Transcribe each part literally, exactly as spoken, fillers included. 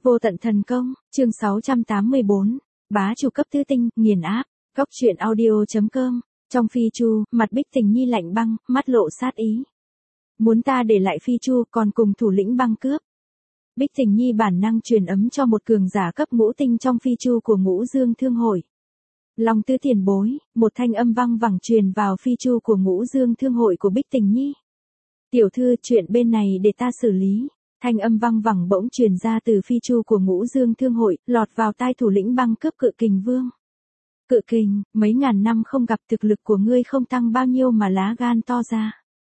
Vô tận thần công, chương sáu trăm tám mươi tư, bá chủ cấp tứ tinh, nghiền áp, góc truyện audio.com, trong phi chu, mặt Bích Tình Nhi lạnh băng, mắt lộ sát ý. Muốn ta để lại phi chu còn cùng thủ lĩnh băng cướp. Bích Tình Nhi bản năng truyền ấm cho một cường giả cấp ngũ tinh trong phi chu của Ngũ Dương Thương Hội. Long Tứ tiền bối, một thanh âm vang vẳng truyền vào phi chu của Ngũ Dương Thương Hội của Bích Tình Nhi. Tiểu thư, chuyện bên này để ta xử lý. Thanh âm vang vẳng bỗng truyền ra từ phi chu của Ngũ Dương Thương Hội, lọt vào tai thủ lĩnh băng cướp Cự Kình Vương. Cự Kình, mấy ngàn năm không gặp, thực lực của ngươi không tăng bao nhiêu mà lá gan to ra.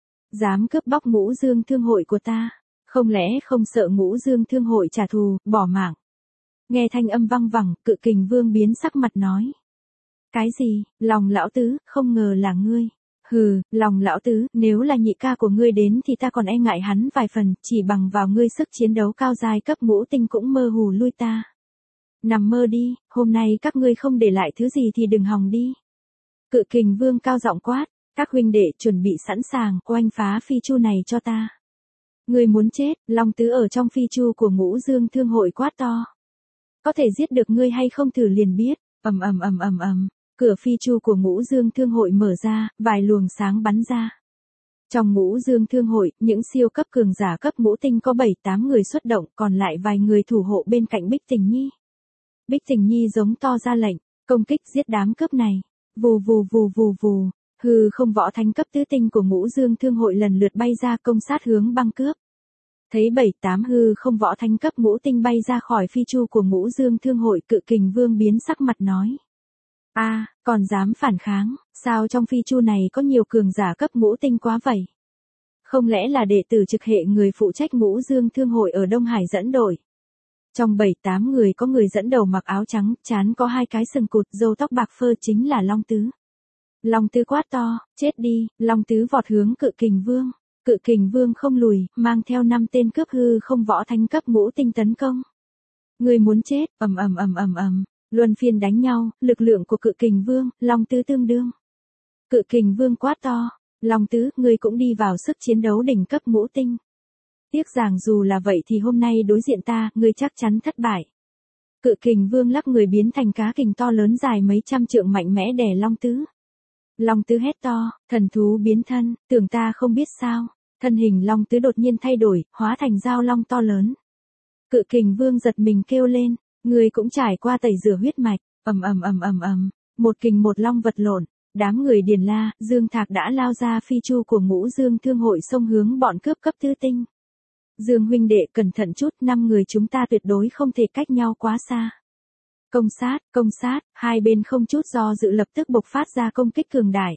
Dám cướp bóc Ngũ Dương Thương Hội của ta, không lẽ không sợ Ngũ Dương Thương Hội trả thù, bỏ mạng. Nghe thanh âm vang vẳng, Cự Kình Vương biến sắc mặt nói. Cái gì, lòng lão tứ, không ngờ là ngươi. Hừ, lòng lão tứ, nếu là nhị ca của ngươi đến thì ta còn e ngại hắn vài phần, chỉ bằng vào ngươi sức chiến đấu cao dài cấp ngũ tinh cũng mơ hù lui ta. Nằm mơ đi, hôm nay các ngươi không để lại thứ gì thì đừng hòng đi. Cự Kình Vương cao giọng quát, các huynh đệ chuẩn bị sẵn sàng, oanh phá phi chu này cho ta. Ngươi muốn chết, Long Tứ ở trong phi chu của Ngũ Dương Thương Hội quát to. Có thể giết được ngươi hay không thử liền biết, ầm ầm ầm ầm ầm. Cửa phi chu của Ngũ Dương Thương Hội mở ra, vài luồng sáng bắn ra. Trong Ngũ Dương Thương Hội, những siêu cấp cường giả cấp ngũ tinh có bảy tám người xuất động, còn lại vài người thủ hộ bên cạnh Bích Tình Nhi. Bích Tình Nhi giống to ra lệnh, công kích giết đám cướp này. Vù vù vù vù vù, hư không võ thánh cấp tứ tinh của Ngũ Dương Thương Hội lần lượt bay ra công sát hướng băng cướp. Thấy bảy tám hư không võ thánh cấp ngũ tinh bay ra khỏi phi chu của Ngũ Dương Thương Hội, Cự Kình Vương biến sắc mặt nói. A, à, còn dám phản kháng, sao trong phi chu này có nhiều cường giả cấp ngũ tinh quá vậy? Không lẽ là đệ tử trực hệ người phụ trách Ngũ Dương Thương Hội ở Đông Hải dẫn đội? Trong bảy tám người có người dẫn đầu mặc áo trắng, trán có hai cái sừng cụt, râu tóc bạc phơ chính là Long Tứ. Long Tứ quát to, chết đi, Long Tứ vọt hướng Cự Kình Vương. Cự Kình Vương không lùi, mang theo năm tên cướp hư không võ thánh cấp ngũ tinh tấn công. Người muốn chết, ầm ầm ầm ầm ầm. Luân phiên đánh nhau, lực lượng của Cự Kình Vương, Long Tứ tương đương. Cự Kình Vương quát to, Long Tứ, ngươi cũng đi vào sức chiến đấu đỉnh cấp ngũ tinh. Tiếc rằng dù là vậy thì hôm nay đối diện ta, ngươi chắc chắn thất bại. Cự Kình Vương lắc người biến thành cá kình to lớn dài mấy trăm trượng mạnh mẽ đè Long Tứ. Long Tứ hét to, thần thú biến thân, tưởng ta không biết sao. Thân hình Long Tứ đột nhiên thay đổi, hóa thành dao long to lớn. Cự Kình Vương giật mình kêu lên. Người cũng trải qua tẩy rửa huyết mạch, ầm ầm ầm ầm ầm, một kình một long vật lộn, đám người Điền La, Dương Thạc đã lao ra phi chu của Ngũ Dương Thương Hội xông hướng bọn cướp cấp tứ tinh. Dương huynh đệ cẩn thận chút, năm người chúng ta tuyệt đối không thể cách nhau quá xa. Công sát, công sát, hai bên không chút do dự lập tức bộc phát ra công kích cường đại.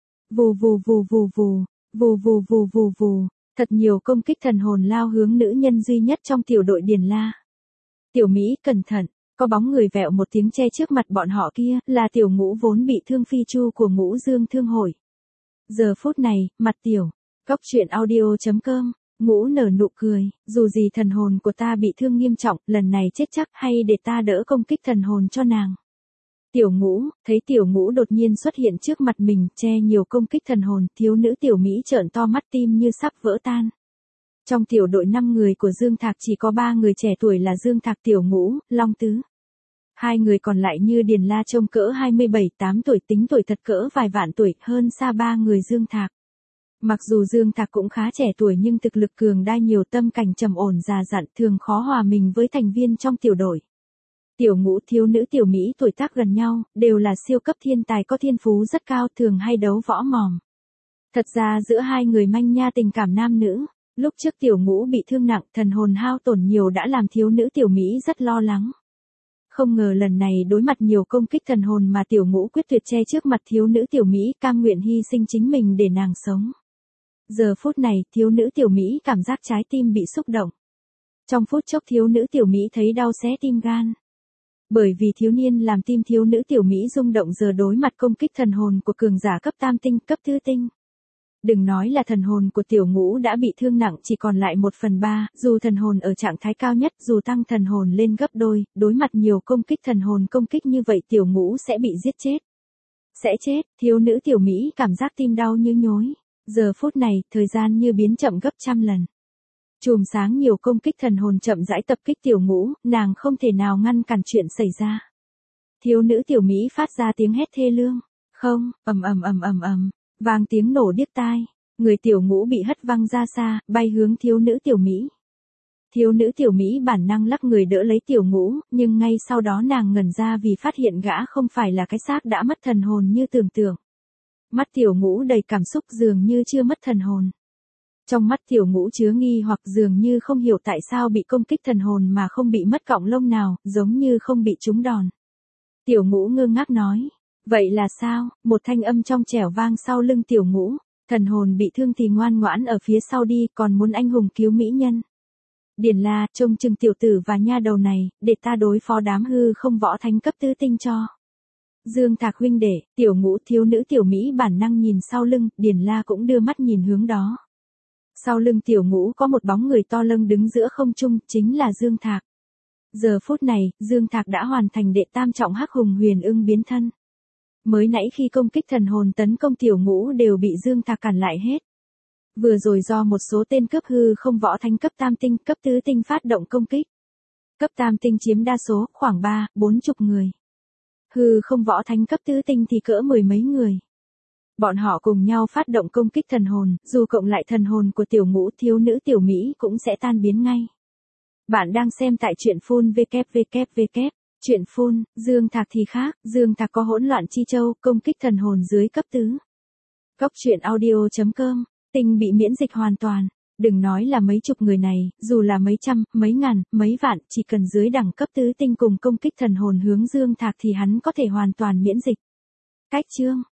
Vù vù vù vù vù, vù vù vù vù vù, thật nhiều công kích thần hồn lao hướng nữ nhân duy nhất trong tiểu đội Điền La. Tiểu Mỹ cẩn thận, có bóng người vẹo một tiếng che trước mặt bọn họ kia, là Tiểu Ngũ vốn bị thương phi chu của Ngũ Dương Thương Hội. Giờ phút này, mặt Tiểu, góc truyện audio.com, Ngũ nở nụ cười, dù gì thần hồn của ta bị thương nghiêm trọng, lần này chết chắc, hay để ta đỡ công kích thần hồn cho nàng. Tiểu Ngũ, thấy Tiểu Ngũ đột nhiên xuất hiện trước mặt mình, che nhiều công kích thần hồn, thiếu nữ Tiểu Mỹ trợn to mắt tim như sắp vỡ tan. Trong tiểu đội năm người của Dương Thạc chỉ có ba người trẻ tuổi là Dương Thạc, Tiểu Ngũ, Long Tứ. Hai người còn lại như Điền La trông cỡ hai mươi bảy tám tuổi, tính tuổi thật cỡ vài vạn tuổi, hơn xa ba người Dương Thạc. Mặc dù Dương Thạc cũng khá trẻ tuổi nhưng thực lực cường đa nhiều, tâm cảnh trầm ổn già dặn, thường khó hòa mình với thành viên trong tiểu đội. Tiểu Ngũ, thiếu nữ Tiểu Mỹ tuổi tác gần nhau, đều là siêu cấp thiên tài có thiên phú rất cao, thường hay đấu võ mồm. Thật ra giữa hai người manh nha tình cảm nam nữ. Lúc trước Tiểu Ngũ bị thương nặng, thần hồn hao tổn nhiều đã làm thiếu nữ Tiểu Mỹ rất lo lắng. Không ngờ lần này đối mặt nhiều công kích thần hồn mà Tiểu Ngũ quyết tuyệt che trước mặt thiếu nữ Tiểu Mỹ, cam nguyện hy sinh chính mình để nàng sống. Giờ phút này, thiếu nữ Tiểu Mỹ cảm giác trái tim bị xúc động. Trong phút chốc thiếu nữ Tiểu Mỹ thấy đau xé tim gan. Bởi vì thiếu niên làm tim thiếu nữ Tiểu Mỹ rung động giờ đối mặt công kích thần hồn của cường giả cấp tam tinh, cấp tứ tinh. Đừng nói là thần hồn của Tiểu Ngũ đã bị thương nặng, chỉ còn lại một phần ba, dù thần hồn ở trạng thái cao nhất, dù tăng thần hồn lên gấp đôi, đối mặt nhiều công kích thần hồn công kích như vậy Tiểu Ngũ sẽ bị giết chết. Sẽ chết, thiếu nữ Tiểu Mỹ cảm giác tim đau như nhối. Giờ phút này, thời gian như biến chậm gấp trăm lần. Chùm sáng nhiều công kích thần hồn chậm rãi tập kích tiểu ngũ, nàng không thể nào ngăn cản chuyện xảy ra. Thiếu nữ tiểu Mỹ phát ra tiếng hét thê lương. Không, ầm ầm ầm ầm ầm, vang tiếng nổ điếc tai. Người tiểu ngũ bị hất văng ra xa, bay hướng thiếu nữ tiểu Mỹ. Thiếu nữ tiểu Mỹ bản năng lắc người đỡ lấy tiểu ngũ, nhưng ngay sau đó nàng ngẩn ra vì phát hiện gã không phải là cái xác đã mất thần hồn như tưởng tượng. Mắt tiểu ngũ đầy cảm xúc dường như chưa mất thần hồn. Trong mắt tiểu ngũ chứa nghi hoặc dường như không hiểu tại sao bị công kích thần hồn mà không bị mất cọng lông nào, giống như không bị trúng đòn. Tiểu ngũ ngơ ngác nói, vậy là sao? Một thanh âm trong trẻo vang sau lưng tiểu ngũ, thần hồn bị thương thì ngoan ngoãn ở phía sau đi, còn muốn anh hùng cứu mỹ nhân. Điền La, trông chừng tiểu tử và nha đầu này, để ta đối phó đám hư không võ thánh cấp tứ tinh cho. Dương Thạc huynh đệ, tiểu ngũ thiếu nữ tiểu Mỹ bản năng nhìn sau lưng, Điền La cũng đưa mắt nhìn hướng đó. Sau lưng tiểu ngũ có một bóng người to lưng đứng giữa không trung, chính là Dương Thạc. Giờ phút này, Dương Thạc đã hoàn thành đệ tam trọng hắc hùng huyền ưng biến thân. Mới nãy khi công kích thần hồn tấn công tiểu ngũ đều bị Dương Thạc cản lại hết. Vừa rồi do một số tên cấp hư không võ thánh cấp tam tinh, cấp tứ tinh phát động công kích. Cấp tam tinh chiếm đa số, khoảng ba, bốn chục người. Hư không võ thánh cấp tứ tinh thì cỡ mười mấy người. Bọn họ cùng nhau phát động công kích thần hồn, dù cộng lại thần hồn của tiểu ngũ thiếu nữ tiểu Mỹ cũng sẽ tan biến ngay. Bạn đang xem tại truyện phun vê kép vê kép vê kép, truyện phun, Dương Thạc thì khác, Dương Thạc có hỗn loạn chi châu, công kích thần hồn dưới cấp tứ. Góc truyện audio chấm com, tinh bị miễn dịch hoàn toàn. Đừng nói là mấy chục người này, dù là mấy trăm, mấy ngàn, mấy vạn, chỉ cần dưới đẳng cấp tứ tinh cùng công kích thần hồn hướng Dương Thạc thì hắn có thể hoàn toàn miễn dịch. Cách chương